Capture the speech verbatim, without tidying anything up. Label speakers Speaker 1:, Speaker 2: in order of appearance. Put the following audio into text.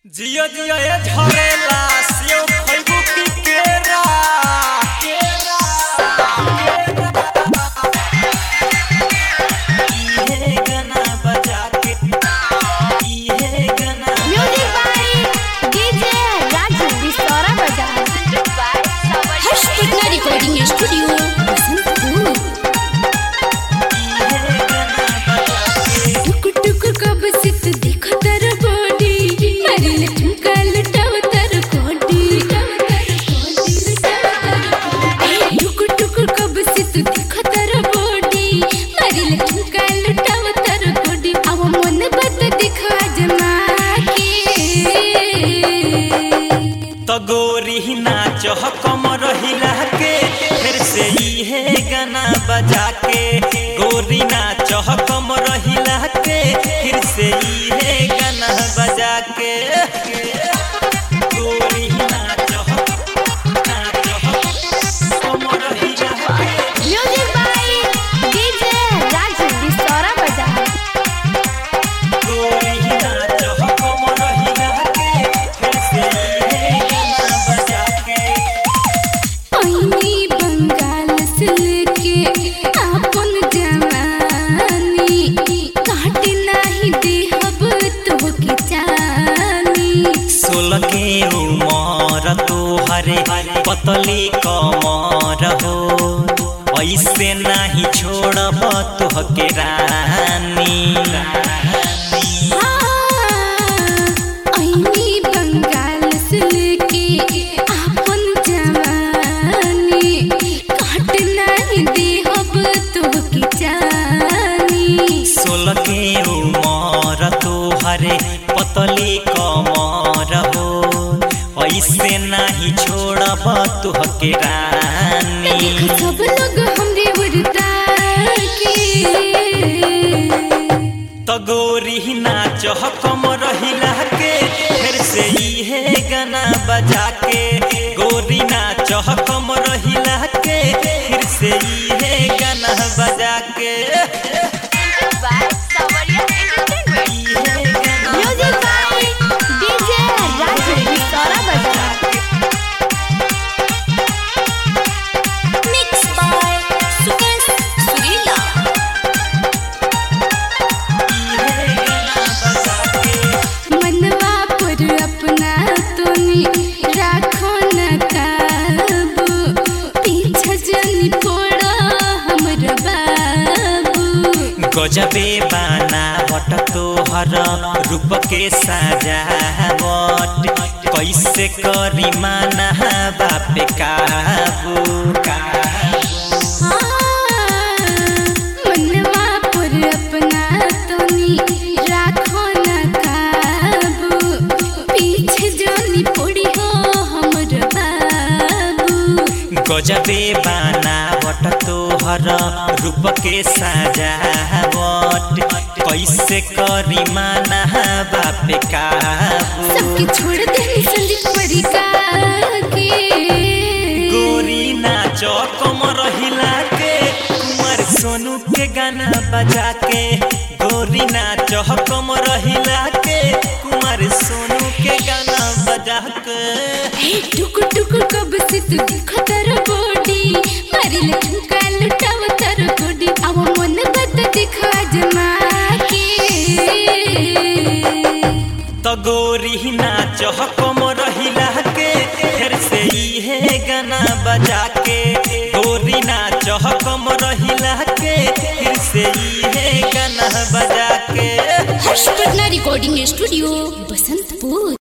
Speaker 1: जियो जियो ए झरेला सियो खइबू की केरा केरा इहे गाना बजा के इहे गाना
Speaker 2: music by DJ Raju Bistara बजा हर्ष पटना रिकॉर्डिंग स्टूडियो बसंतपुर।
Speaker 1: इहे गाना बजा के
Speaker 2: टुक टुक कब से तू देखो तेरा बॉडी अरे लटका लटाव तेरा कोडी टुक टुक कब से तू देखो तेरा बॉडी अरे लटका लटाव तेरा कोडी अब मन बत दिखा जमा के
Speaker 1: तो गोरी नाच कम रहिला के फिर से इहे गाना बजा के गोरी नाच कम रहिला के फिर से इहे गाना बजा के गोरी नाच नाच कम रहिला के
Speaker 2: music by DJ Raju Bistara बजा
Speaker 1: गोरी नाच कम रहिला के फिर से इहे गाना बजा के
Speaker 2: ओइनी बंगाल से लेके आपन जवानी काट नाही देहब तोहके चानी
Speaker 1: सोलह के उमर तोहरे पतली कमर हो ऐसे नाही छोड़ब तोहके रानी
Speaker 2: ओइनी बंगाल से लेके आपन जवानी काट नाही देहब तोहके चानी
Speaker 1: सोलह के उमर तोहरे पतली कमर हो ऐसे नाही छोड़ब तोहके रानी
Speaker 2: देख सब लोग हमरे वरता के
Speaker 1: तो गोरी नाच कम रहिला के फिर से इहे गाना बजा के गोरी नाच कम रहिला के फिर से इहे गाना बजा के इहे गाना
Speaker 2: music by DJ Raju Bistara बजा मिक्स बाय सुकेश सुरीला
Speaker 1: इहे गाना बजा के
Speaker 2: मनवा पर अपना तोनी राखो न काबू पीछे जनी पड़ा हमर बाबू
Speaker 1: गजबे बनावट तोहर रूप के सजावट कैसे करी माना बापे काबू काबू
Speaker 2: मनवा पर अपना तोनी राखो न काबू पीछे जनी पड़ी हो हमर बाबू
Speaker 1: गजबे बनावट तोहर रूप के सजावट कैसे करी माना बापे काबू
Speaker 2: सबके छोड़ दे संदीप परिका के
Speaker 1: गोरी नाच कम रहिला के कुमार सोनू के गाना बजा के गोरी नाच कम रहिला के कुमार सोनू के गाना बजा के
Speaker 2: हे टुक टुक कब से तू देखो तेरा बॉडी मारी लटका लुटाव तेरा कोडी अब मन बत दिखा जमा के
Speaker 1: तो गोरी नाच कम रहिला के फिर से इहे गाना बजा के गोरी नाच कम रहिला के फिर से इहे गाना बजा के
Speaker 2: हर्ष पटना रिकॉर्डिंग स्टूडियो बसंतपुर।